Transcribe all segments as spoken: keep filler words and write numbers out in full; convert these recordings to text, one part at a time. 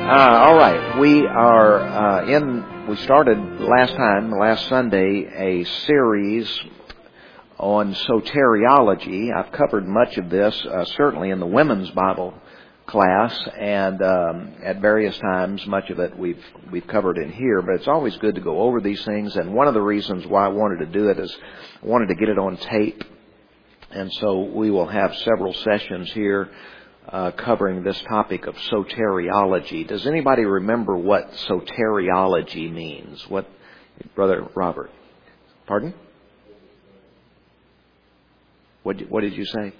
Uh, all right, we are uh, in. We started last time, last Sunday, a series on soteriology. I've covered much of this, uh, certainly in the women's Bible class, and um, at various times, much of it we've we've covered in here. But it's always good to go over these things, and one of the reasons why I wanted to do it is I wanted to get it on tape, and so we will have several sessions here. Uh, covering this topic of soteriology. Does anybody remember what soteriology means? What, Brother Robert? Pardon? What, what did you say?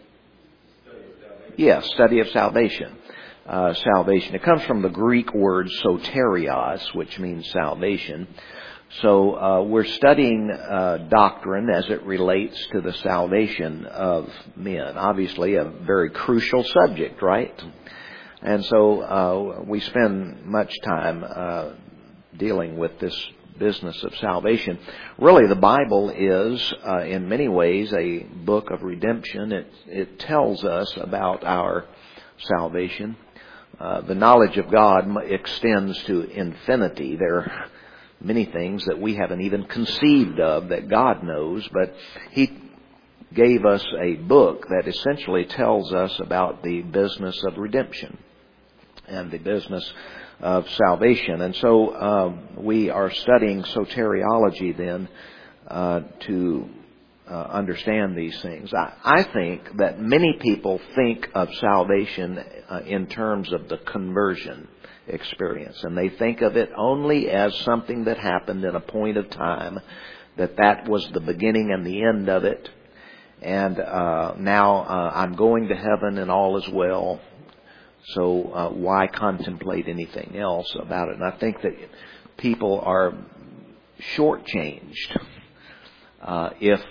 Yes, yeah, study of salvation. Uh, salvation. It comes from the Greek word soterios, which means salvation. So uh, we're studying uh, doctrine as it relates to the salvation of men. Obviously, a very crucial subject, right? And so uh, we spend much time uh, dealing with this business of salvation. Really, the Bible is, uh, in many ways, a book of redemption. It, it tells us about our salvation. Uh, the knowledge of God extends to infinity. There many things that we haven't even conceived of that God knows, but He gave us a book that essentially tells us about the business of redemption and the business of salvation. And so um, we are studying soteriology then uh, to uh, understand these things. I, I think that many people think of salvation uh, in terms of the conversion experience, and they think of it only as something that happened in a point of time, that that was the beginning and the end of it, and uh, now uh, I'm going to heaven and all is well, so uh, why contemplate anything else about it? And I think that people are shortchanged uh, if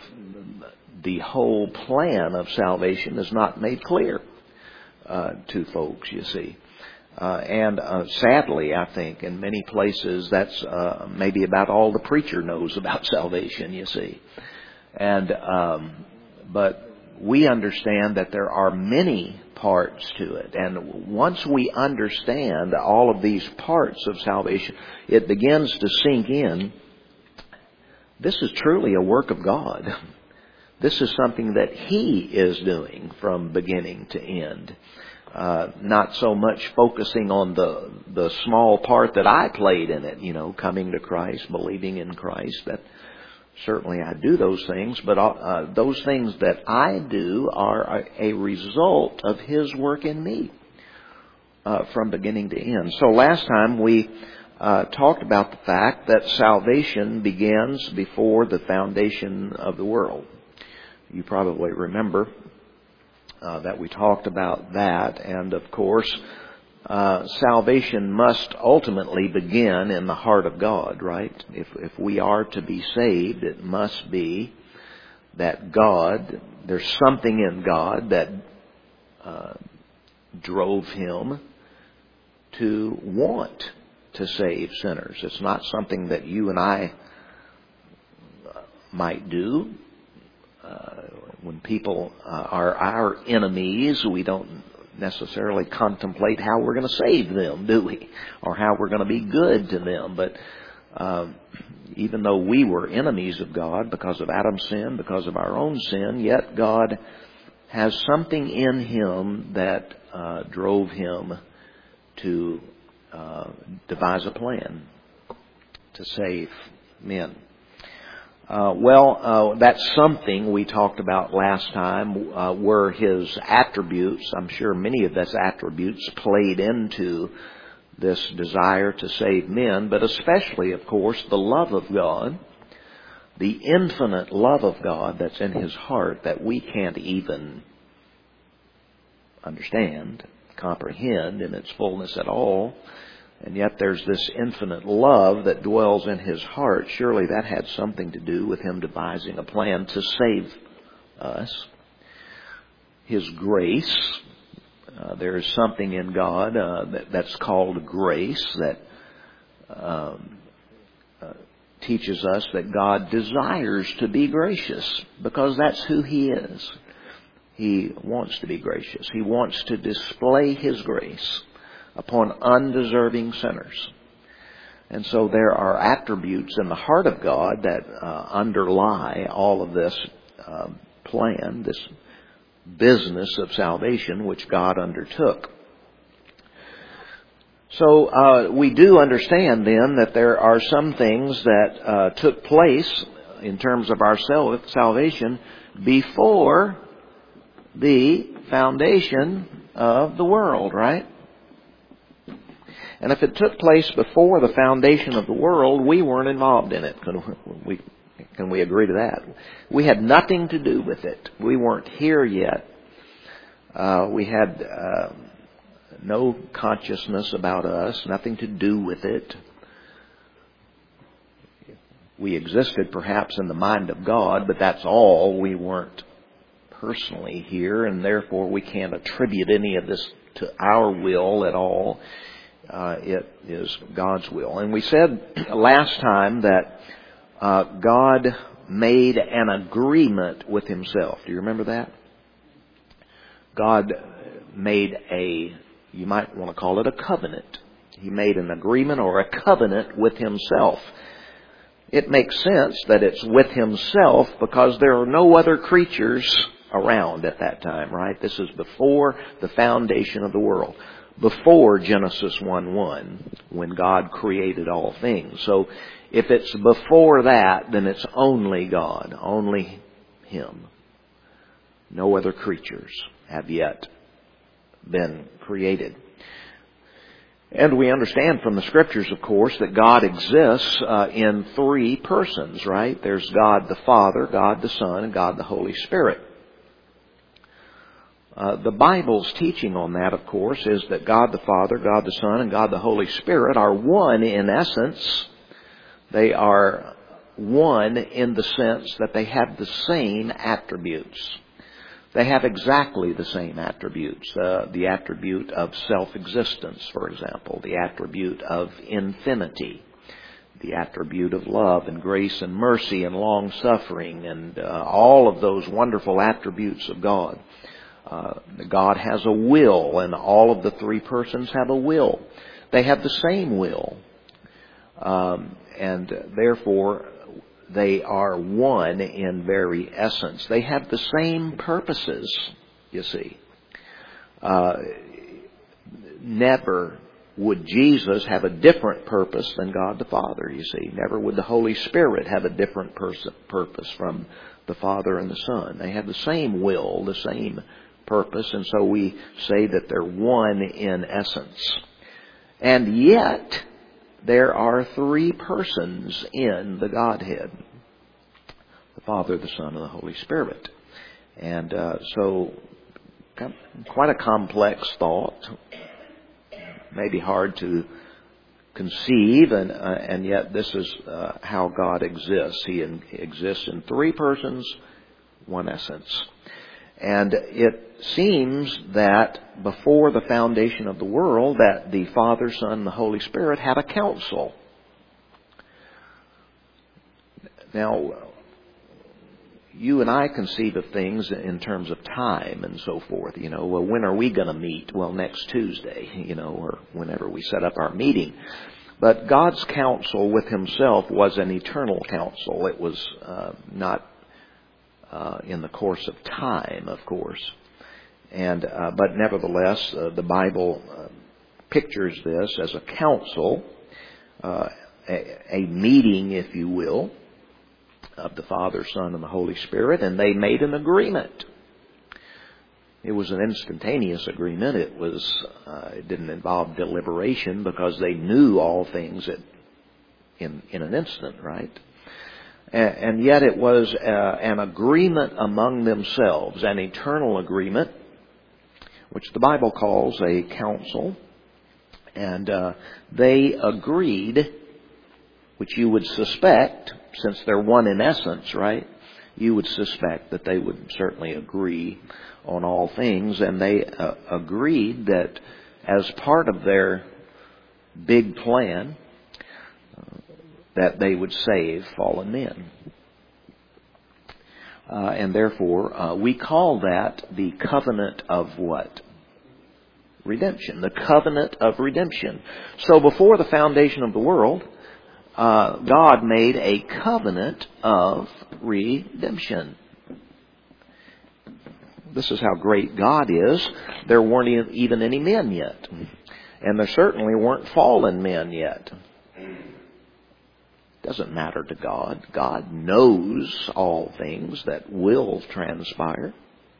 the whole plan of salvation is not made clear uh, to folks, you see. Uh, and uh, sadly, I think, in many places, that's uh, maybe about all the preacher knows about salvation, you see. And um, but we understand that there are many parts to it. And once we understand all of these parts of salvation, it begins to sink in. This is truly a work of God. This is something that He is doing from beginning to end. Uh, not so much focusing on the the small part that I played in it, you know, coming to Christ, believing in Christ. That certainly I do those things, but uh, those things that I do are a, a result of His work in me uh, from beginning to end. So last time we uh, talked about the fact that salvation begins before the foundation of the world. You probably remember Uh, that we talked about that, and of course, uh, salvation must ultimately begin in the heart of God, right? If if we are to be saved, it must be that God, there's something in God that uh, drove Him to want to save sinners. It's not something that you and I might do. Uh, when people uh, are our enemies, we don't necessarily contemplate how we're going to save them, do we? Or how we're going to be good to them. But um, even though we were enemies of God because of Adam's sin, because of our own sin, yet God has something in Him that uh, drove Him to uh, devise a plan to save men. Uh, well, uh, that's something we talked about last time, uh, were His attributes. I'm sure many of those attributes played into this desire to save men, but especially, of course, the love of God, the infinite love of God that's in His heart that we can't even understand, comprehend in its fullness at all. And yet there's this infinite love that dwells in His heart. Surely that had something to do with Him devising a plan to save us. His grace. Uh, there is something in God uh, that, that's called grace that um, uh, teaches us that God desires to be gracious because that's who He is. He wants to be gracious. He wants to display His grace upon undeserving sinners. And so there are attributes in the heart of God that uh, underlie all of this uh, plan, this business of salvation which God undertook. So uh, we do understand then that there are some things that uh, took place in terms of our salvation before the foundation of the world, right? And if it took place before the foundation of the world, we weren't involved in it. Can we, can we agree to that? We had nothing to do with it. We weren't here yet. Uh, we had uh, no consciousness about us, nothing to do with it. We existed perhaps in the mind of God, but that's all. We weren't personally here, and therefore we can't attribute any of this to our will at all. Uh, it is God's will. And we said last time that uh, God made an agreement with Himself. Do you remember that? God made a, you might want to call it a covenant. He made an agreement or a covenant with Himself. It makes sense that it's with Himself because there are no other creatures around at that time, right? This is before the foundation of the world. Before Genesis one one, when God created all things. So if it's before that, then it's only God, only Him. No other creatures have yet been created. And we understand from the Scriptures, of course, that God exists uh, in three persons, right? There's God the Father, God the Son, and God the Holy Spirit. Uh, the Bible's teaching on that, of course, is that God the Father, God the Son, and God the Holy Spirit are one in essence. They are one in the sense that they have the same attributes. They have exactly the same attributes. Uh, the attribute of self-existence, for example. The attribute of infinity. The attribute of love and grace and mercy and long-suffering and uh, all of those wonderful attributes of God. Uh, God has a will, and all of the three persons have a will. They have the same will. Um, and therefore, they are one in very essence. They have the same purposes, you see. Uh, never would Jesus have a different purpose than God the Father, you see. Never would the Holy Spirit have a different pers- purpose from the Father and the Son. They have the same will, the same purpose, and so we say that they're one in essence. And yet, there are three persons in the Godhead. The Father, the Son, and the Holy Spirit. And uh, so, quite a complex thought. Maybe hard to conceive, and, uh, and yet this is uh, how God exists. He in, exists in three persons, one essence. And it seems that before the foundation of the world, that the Father, Son, and the Holy Spirit had a council. Now, you and I conceive of things in terms of time and so forth. You know, well, when are we going to meet? Well, next Tuesday, you know, or whenever we set up our meeting. But God's counsel with Himself was an eternal counsel. It was uh, not Uh, in the course of time, of course. And uh, but nevertheless, uh, the Bible uh, pictures this as a council, uh, a, a meeting, if you will, of the Father, Son, and the Holy Spirit, and they made an agreement. It was an instantaneous agreement. It was uh, it didn't involve deliberation because they knew all things at, in in an instant, right? And yet it was uh, an agreement among themselves, an eternal agreement, which the Bible calls a council. And uh, they agreed, which you would suspect, since they're one in essence, right? You would suspect that they would certainly agree on all things. And they uh, agreed that as part of their big plan, that they would save fallen men. Uh, and therefore, uh, we call that the covenant of what? redemption, the covenant of redemption. So before the foundation of the world, uh, God made a covenant of redemption. This is how great God is. There weren't even any men yet. And there certainly weren't fallen men yet. Doesn't matter to God. God knows all things that will transpire.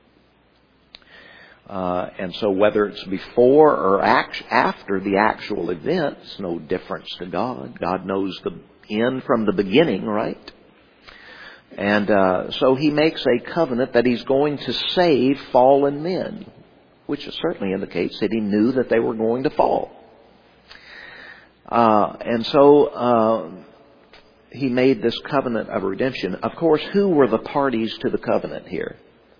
Uh, and so whether it's before or act, after the actual event, it's no difference to God. God knows the end from the beginning, right? And uh, so He makes a covenant that He's going to save fallen men, which certainly indicates that He knew that they were going to fall. Uh, and so uh, He made this covenant of redemption. Of course, who were the parties to the covenant here?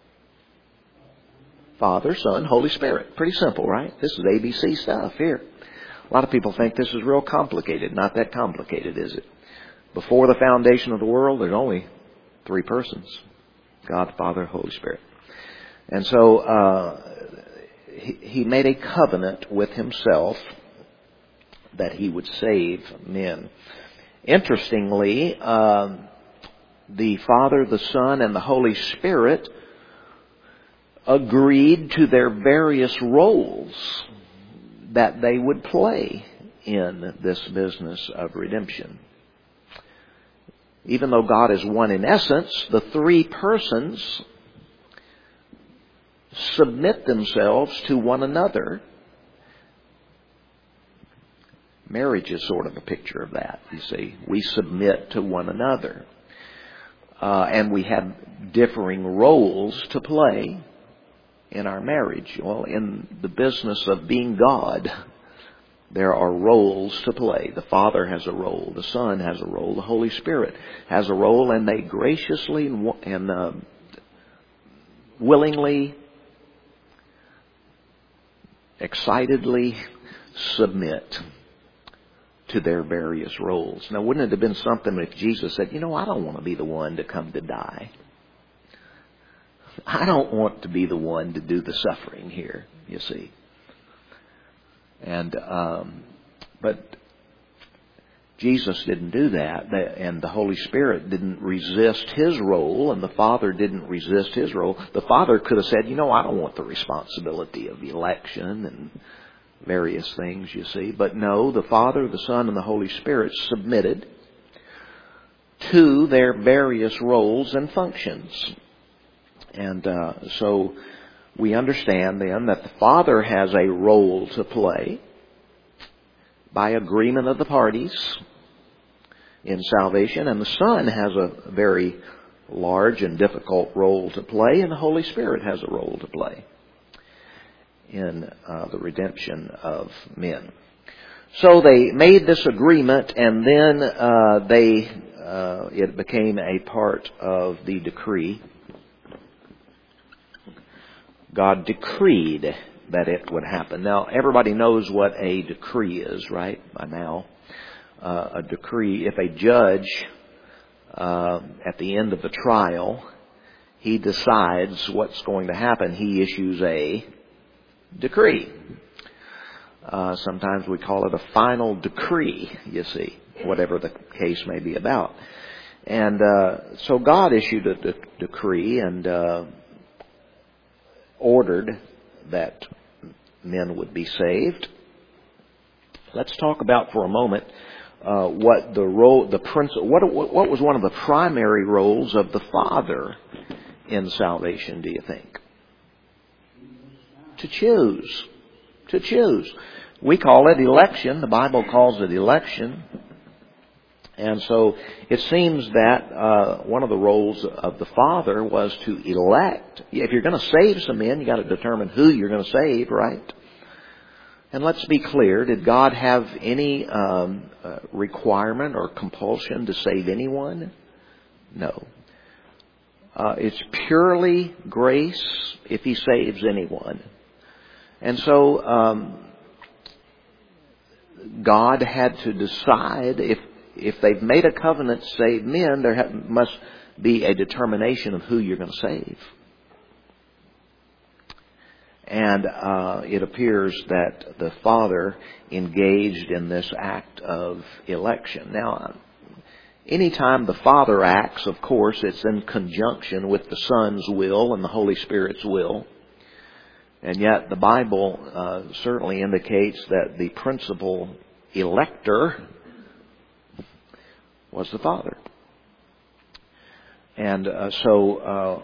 Father, Son, Holy Spirit. Pretty simple, right? This is A B C stuff here. A lot of people think this is real complicated. Not that complicated, is it? Before the foundation of the world, there's only three persons. God, Father, Holy Spirit. And so uh, he, he made a covenant with Himself that He would save men. Interestingly, uh, the Father, the Son, and the Holy Spirit agreed to their various roles that they would play in this business of redemption. Even though God is one in essence, the three persons submit themselves to one another. Marriage is sort of a picture of that, you see. We submit to one another. Uh, and we have differing roles to play in our marriage. Well, in the business of being God, there are roles to play. The Father has a role. The Son has a role. The Holy Spirit has a role. And they graciously and, and uh, willingly, excitedly submit to their various roles. Now, wouldn't it have been something if Jesus said, you know, I don't want to be the one to come to die. I don't want to be the one to do the suffering here, you see. And, um, but Jesus didn't do that, and the Holy Spirit didn't resist His role, and the Father didn't resist His role. The Father could have said, you know, I don't want the responsibility of election and various things, you see. But no, the Father, the Son, and the Holy Spirit submitted to their various roles and functions. And uh, so we understand then that the Father has a role to play by agreement of the parties in salvation, and the Son has a very large and difficult role to play, and the Holy Spirit has a role to play in uh, the redemption of men. So they made this agreement, and then uh, they uh, it became a part of the decree. God decreed that it would happen. Now, everybody knows what a decree is, right, by now. Uh, a decree, if a judge, uh, at the end of the trial, he decides what's going to happen, he issues a decree. Uh, sometimes we call it a final decree, you see, whatever the case may be about. And uh, so God issued a de- decree and uh, ordered that men would be saved. Let's talk about for a moment uh, what the role, the principle, what what was one of the primary roles of the Father in salvation? Do you think? To choose, to choose. We call it election. The Bible calls it election. And so it seems that uh, one of the roles of the Father was to elect. If you're going to save some men, you got to determine who you're going to save, right? And let's be clear: did God have any um, uh, requirement or compulsion to save anyone? No. Uh, it's purely grace if He saves anyone. And so um, God had to decide if. If they've made a covenant to save men, there ha- must be a determination of who you're going to save. And uh, it appears that the Father engaged in this act of election. Now, anytime the Father acts, of course, it's in conjunction with the Son's will and the Holy Spirit's will. And yet the Bible uh, certainly indicates that the principal elector was the Father. And uh, so uh,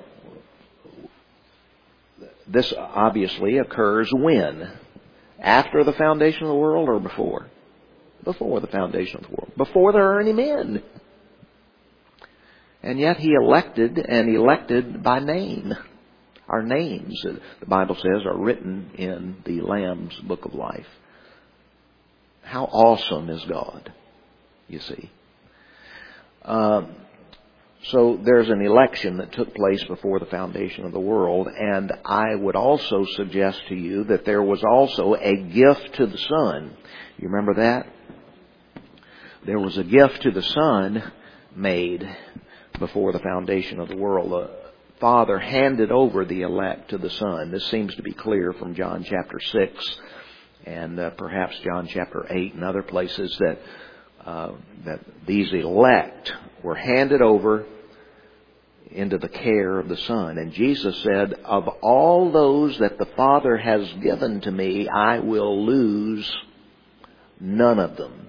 this obviously occurs when? After the foundation of the world or before? Before the foundation of the world. Before there are any men. And yet He elected, and elected by name. Our names, the Bible says, are written in the Lamb's Book of Life. How awesome is God, you see. Um, so there's an election that took place before the foundation of the world, and I would also suggest to you that there was also a gift to the Son. You remember that? There was a gift to the Son made before the foundation of the world. The Father handed over the elect to the Son. This seems to be clear from John chapter six and uh, perhaps John chapter eight and other places that uh, that these elect were handed over into the care of the Son. And Jesus said, of all those that the Father has given to me, I will lose none of them.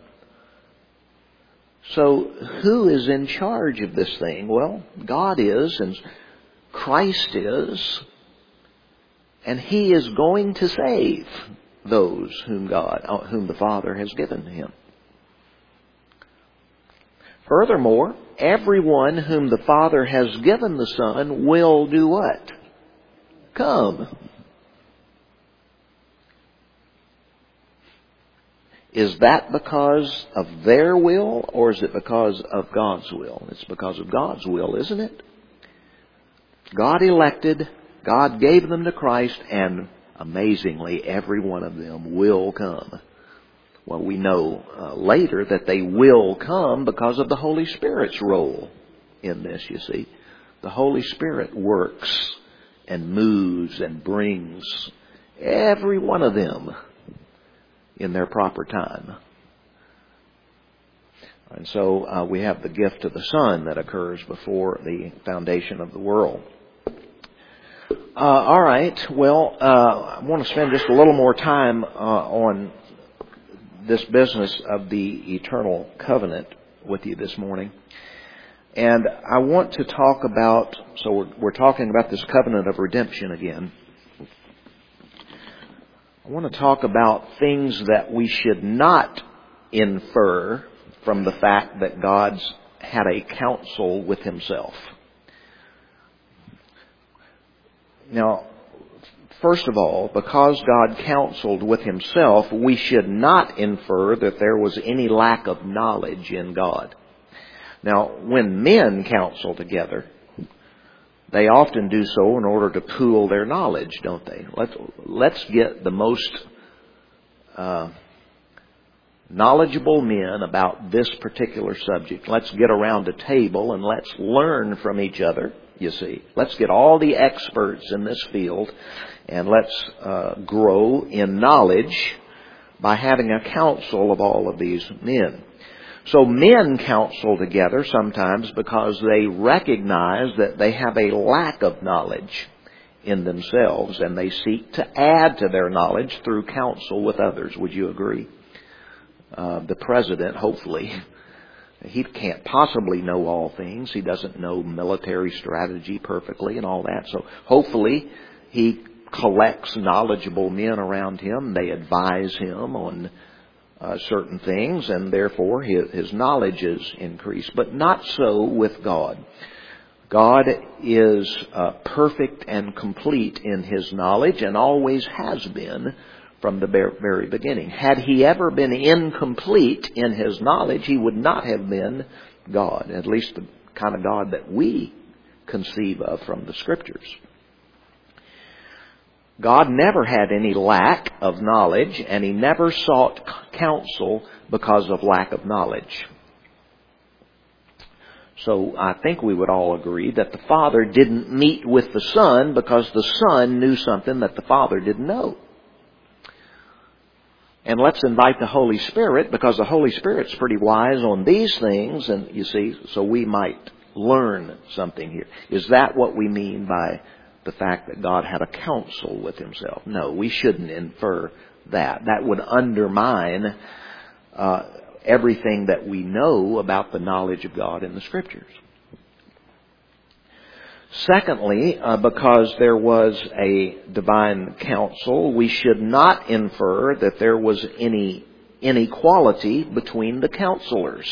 So who is in charge of this thing? Well, God is, and Christ is, and He is going to save those whom God, whom the Father has given to Him. Furthermore, everyone whom the Father has given the Son will do what? Come. Is that because of their will, or is it because of God's will? It's because of God's will, isn't it? God elected, God gave them to Christ, and amazingly, every one of them will come. Well, we know uh, later that they will come because of the Holy Spirit's role in this, you see. The Holy Spirit works and moves and brings every one of them in their proper time. And so uh, we have the gift of the Son that occurs before the foundation of the world. Uh, all right. Well, uh, I want to spend just a little more time uh, on this business of the eternal covenant with you this morning. And I want to talk about, so we're, we're talking about this covenant of redemption again. I want to talk about things that we should not infer from the fact that God's had a counsel with Himself. Now, first of all, because God counseled with Himself, we should not infer that there was any lack of knowledge in God. Now, when men counsel together, they often do so in order to pool their knowledge, don't they? Let's, let's get the most uh, knowledgeable men about this particular subject. Let's get around a table and let's learn from each other, you see. Let's get all the experts in this field and let's uh, grow in knowledge by having a council of all of these men. So men counsel together sometimes because they recognize that they have a lack of knowledge in themselves, and they seek to add to their knowledge through counsel with others. Would you agree? Uh, the president, hopefully, he can't possibly know all things. He doesn't know military strategy perfectly and all that. So hopefully he collects knowledgeable men around him. They advise him on Uh, certain things, and therefore his, his knowledge is increased. But not so with God. God is uh, perfect and complete in His knowledge, and always has been from the very beginning. Had He ever been incomplete in His knowledge, He would not have been God, at least the kind of God that we conceive of from the Scriptures. God never had any lack of knowledge, and He never sought counsel because of lack of knowledge. So I think we would all agree that the Father didn't meet with the Son because the Son knew something that the Father didn't know. And let's invite the Holy Spirit, because the Holy Spirit's pretty wise on these things, and you see, so we might learn something here. Is that what we mean by the fact that God had a counsel with Himself? No, we shouldn't infer that. That would undermine uh, everything that we know about the knowledge of God in the Scriptures. Secondly, uh, because there was a divine counsel, we should not infer that there was any inequality between the counselors.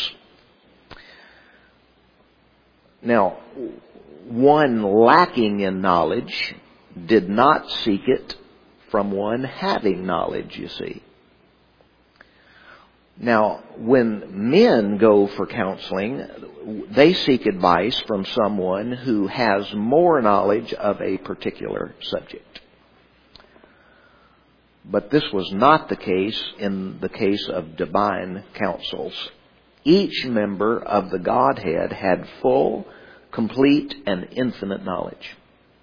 Now, one lacking in knowledge did not seek it from one having knowledge, you see. Now, when men go for counseling, they seek advice from someone who has more knowledge of a particular subject. But this was not the case in the case of divine counsels. Each member of the Godhead had full, complete, and infinite knowledge.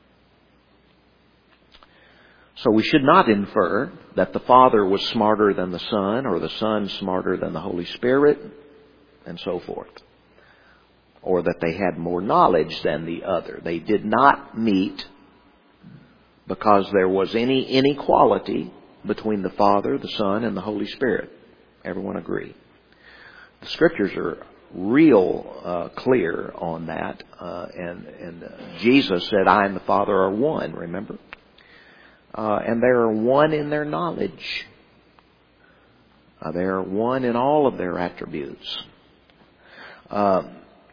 So we should not infer that the Father was smarter than the Son, or the Son smarter than the Holy Spirit, and so forth. Or that they had more knowledge than the other. They did not meet because there was any inequality between the Father, the Son, and the Holy Spirit. Everyone agree? The Scriptures are real uh, clear on that. Uh, and and uh, Jesus said, I and the Father are one, remember? Uh, and they are one in their knowledge. Uh, they are one in all of their attributes. Um,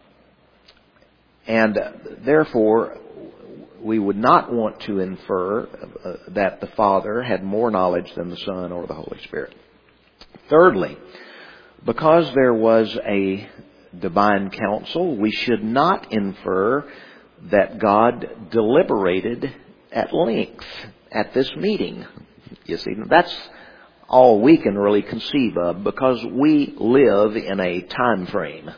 and uh, therefore, we would not want to infer uh, that the Father had more knowledge than the Son or the Holy Spirit. Thirdly, because there was a divine counsel, we should not infer that God deliberated at length at this meeting. You see, that's all we can really conceive of, because we live in a time frame.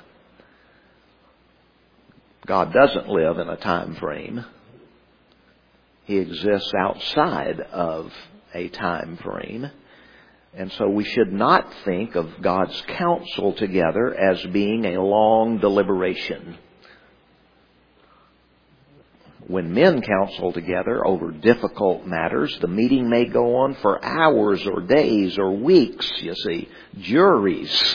God doesn't live in a time frame. He exists outside of a time frame. And so we should not think of God's counsel together as being a long deliberation. When men counsel together over difficult matters, the meeting may go on for hours or days or weeks, you see. Juries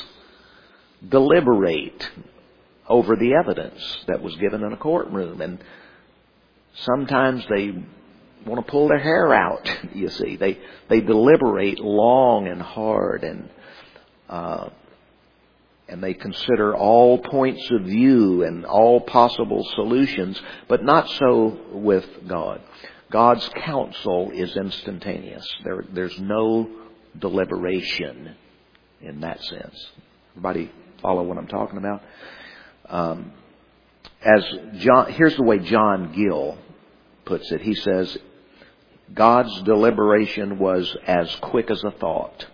deliberate over the evidence that was given in a courtroom. And sometimes they want to pull their hair out, you see. They they deliberate long and hard, and uh, and they consider all points of view and all possible solutions, but not so with God. God's counsel is instantaneous. There, there's no deliberation in that sense. Everybody follow what I'm talking about? Um, as John, here's the way John Gill puts it. He says, God's deliberation was as quick as a thought.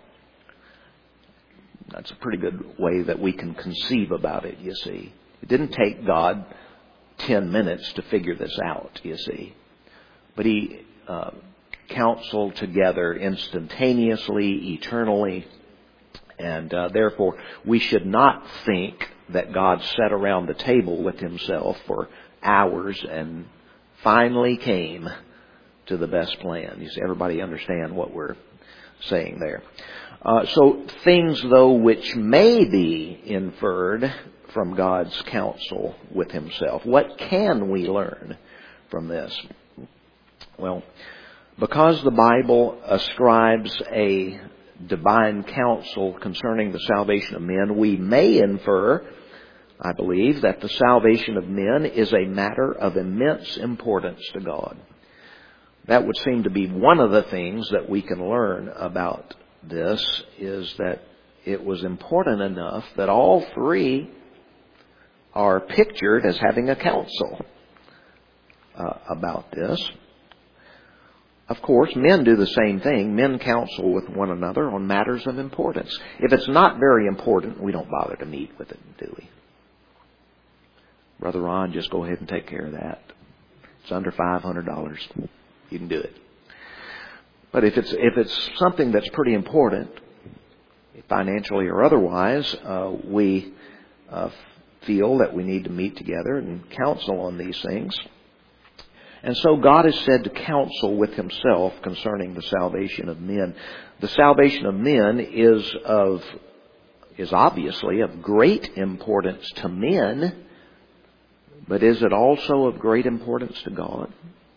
That's a pretty good way that we can conceive about it, you see. It didn't take God ten minutes to figure this out, you see. But He uh, counseled together instantaneously, eternally. And uh, therefore, we should not think that God sat around the table with Himself for hours and finally came to the best plan. You see, everybody understand what we're saying there. Uh, so things, though, which may be inferred from God's counsel with Himself. What can we learn from this? Well, because the Bible ascribes a divine counsel concerning the salvation of men, we may infer, I believe, that the salvation of men is a matter of immense importance to God. That would seem to be one of the things that we can learn about this, is that it was important enough that all three are pictured as having a counsel uh, about this. Of course, men do the same thing. Men counsel with one another on matters of importance. If it's not very important, we don't bother to meet with it, do we? Brother Ron, just go ahead and take care of that. It's under five hundred dollars. You can do it. But if it's if it's something that's pretty important, financially or otherwise, uh, we uh, feel that we need to meet together and counsel on these things. And so God is said to counsel with Himself concerning the salvation of men. The salvation of men is of is obviously of great importance to men, but is it also of great importance to God?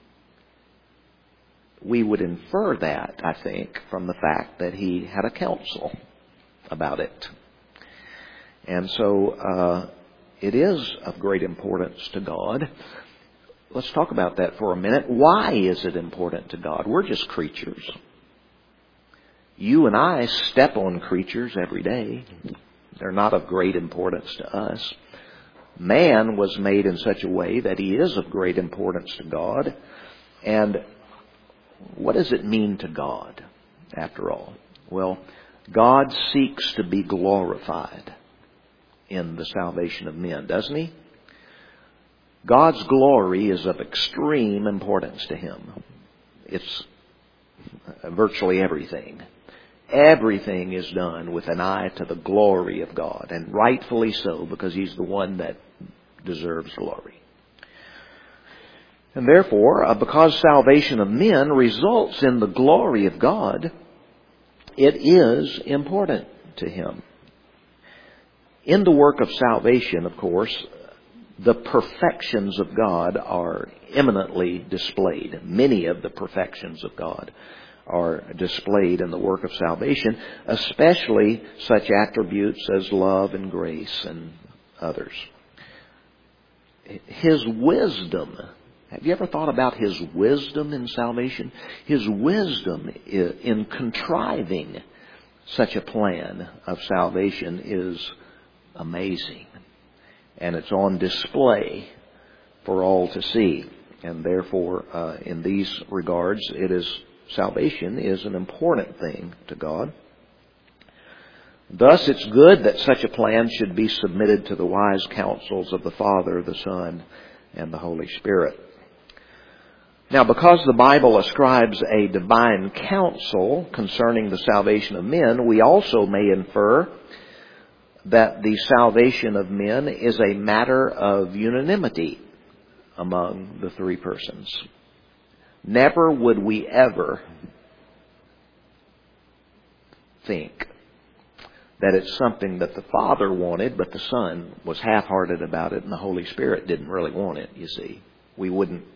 We would infer that, I think, from the fact that He had a counsel about it. And so uh, it is of great importance to God. Let's talk about that for a minute. Why is it important to God? We're just creatures. You and I step on creatures every day. They're not of great importance to us. Man was made in such a way that he is of great importance to God. And what does it mean to God, after all? Well, God seeks to be glorified in the salvation of men, doesn't He? God's glory is of extreme importance to Him. It's virtually everything. Everything is done with an eye to the glory of God, and rightfully so, because He's the one that deserves glory. And therefore, uh, because salvation of men results in the glory of God, it is important to Him. In the work of salvation, of course, the perfections of God are eminently displayed. Many of the perfections of God are displayed in the work of salvation, especially such attributes as love and grace and others. His wisdom. Have you ever thought about His wisdom in salvation? His wisdom in contriving such a plan of salvation is amazing. And it's on display for all to see. And therefore, uh, in these regards, it is salvation is an important thing to God. Thus, it's good that such a plan should be submitted to the wise counsels of the Father, the Son, and the Holy Spirit. Now, because the Bible ascribes a divine counsel concerning the salvation of men, we also may infer that the salvation of men is a matter of unanimity among the three persons. Never would we ever think that it's something that the Father wanted, but the Son was half-hearted about it, and the Holy Spirit didn't really want it, you see. We wouldn't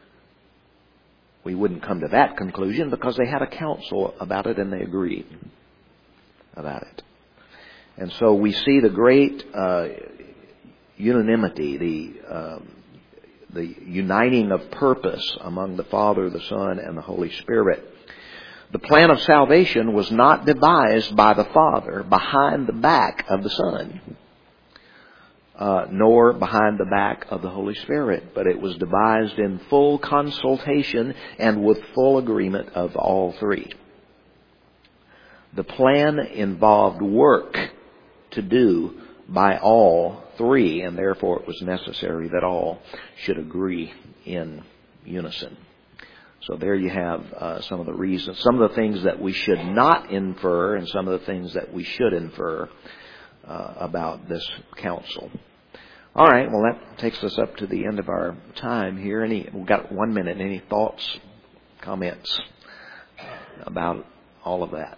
we wouldn't come to that conclusion because they had a counsel about it and they agreed about it. And so we see the great uh, unanimity, the um, the uniting of purpose among the Father, the Son, and the Holy Spirit. The plan of salvation was not devised by the Father behind the back of the Son, uh, nor behind the back of the Holy Spirit, but it was devised in full consultation and with full agreement of all three. The plan involved work to do by all three, and therefore it was necessary that all should agree in unison. So there you have uh, some of the reasons, some of the things that we should not infer, and some of the things that we should infer uh, about this counsel. All right, well that takes us up to the end of our time here. Any, we've got one minute. Any thoughts, comments about all of that?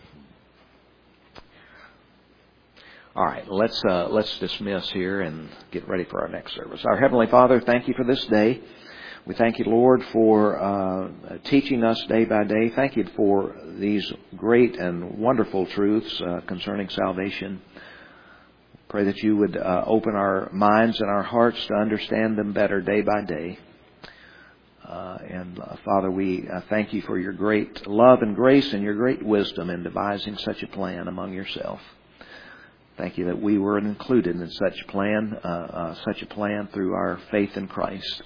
All right, let's uh, let's dismiss here and get ready for our next service. Our Heavenly Father, thank You for this day. We thank You, Lord, for uh, teaching us day by day. Thank You for these great and wonderful truths uh, concerning salvation. Pray that You would uh, open our minds and our hearts to understand them better day by day. Uh, and uh, Father, we uh, thank You for Your great love and grace and Your great wisdom in devising such a plan among Yourself. Thank You that we were included in such plan, uh, uh, such a plan through our faith in Christ.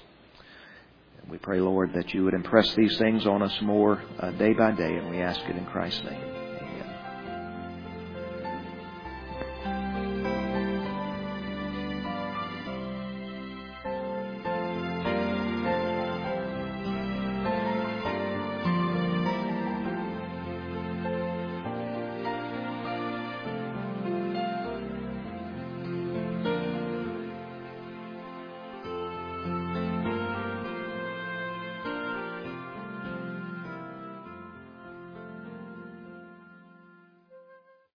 And we pray, Lord, that You would impress these things on us more uh, day by day, and we ask it in Christ's name.